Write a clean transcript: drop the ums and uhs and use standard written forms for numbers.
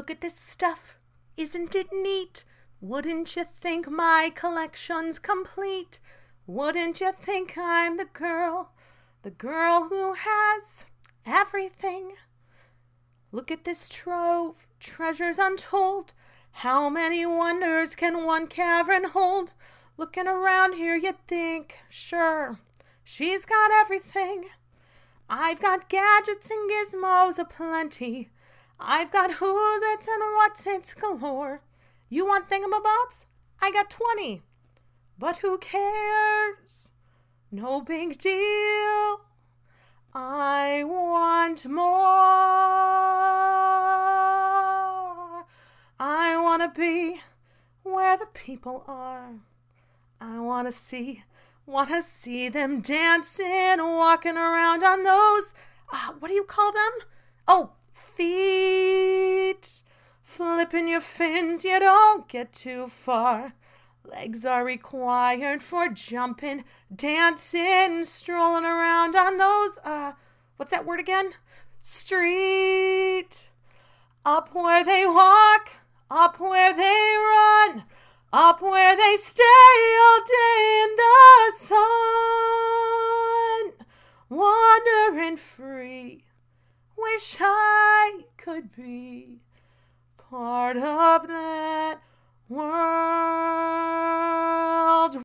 Look at this stuff. Isn't it neat? Wouldn't you think my collection's complete? Wouldn't you think I'm the girl who has everything? Look at this trove, treasures untold. How many wonders can one cavern hold? Looking around here, you'd think, sure, she's got everything. I've got gadgets and gizmos aplenty. I've got who's it and what's it galore. You want thingamabobs? I got 20. But who cares? No big deal. I want more. I want to be where the people are. I want to see them dancing, walking around on those, what do you call them? Oh, feet. Flipping your fins, you don't get too far. Legs are required for jumping, dancing, strolling around on those, what's that word again? Street. Up where they walk, up where they run, up where they stay all day in the sun. Wandering free, wish I could be part of that world.